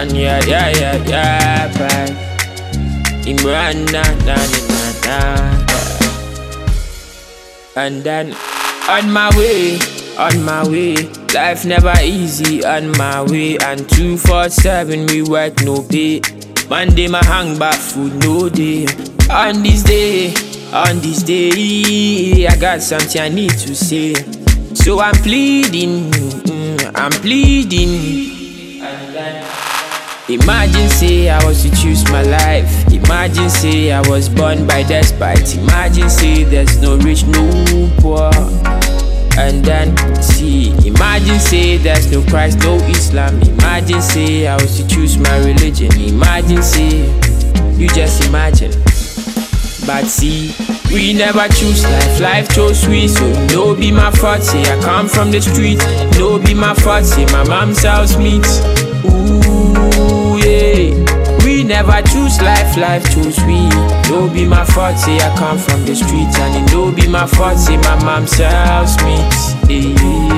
And yeah, bye. Imran, na. And then on my way. Life never easy on my way. And 247 we work no pay. Monday my hang back food no day. On this day, I got something I need to say. So I'm pleading. Imagine say I was to choose my life. Imagine say I was born by despite. Imagine say there's no rich, no poor. And then see, imagine say there's no Christ, no Islam. Imagine say I was to choose my religion. Imagine say, you just imagine. But see, we never choose life chose we. So no be my fault, say I come from the street. No be my fault, say my mom sells meat. Ooh, yeah. We never choose life chose we. No be my fault, say I come from the street. And it no be my fault, say my mom sells meat.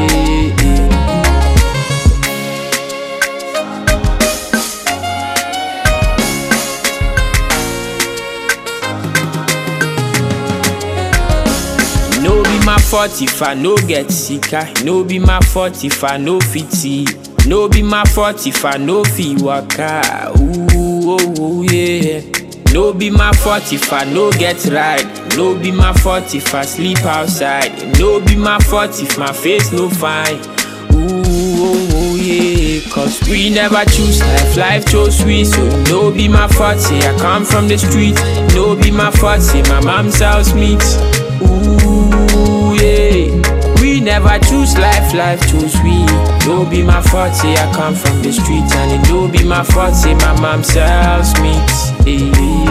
No be my fault if I no get sicker. No be my fault if I no fit see. No be my fault if I no fit waka. Ooh, yeah. No be my fault if I no get ride. No be my fault if I sleep outside. No be my fault if my face no fine. Ooh, yeah. Cause we never choose life chose we. So no be my fault, say I come from the street. No be my fault, say my mom sells meat. Ooh, yeah. We never choose life chose we. No be my fault, say I come from the street. And it no be my fault, say my mom sells meat.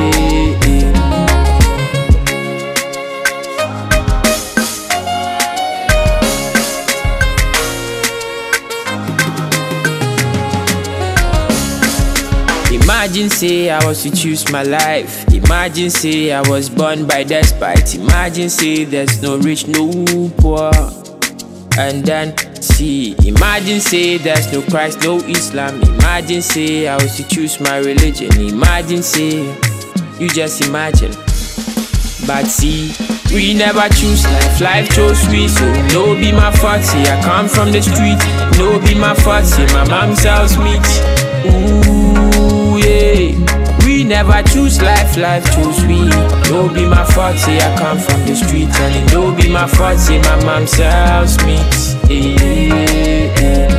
Imagine say I was to choose my life. Imagine say I was born by despite. Imagine say there's no rich, no poor. And then see, imagine say there's no Christ, no Islam. Imagine say I was to choose my religion. Imagine say, you just imagine. But see, we never choose life chose we. So no be my fault, say I come from the street. No be my fault, say my mom sells meat. Ooh, yeah. We never choose life chose we. No be my fault, say I come from the street. And it no be my fault, say my mom sells meat.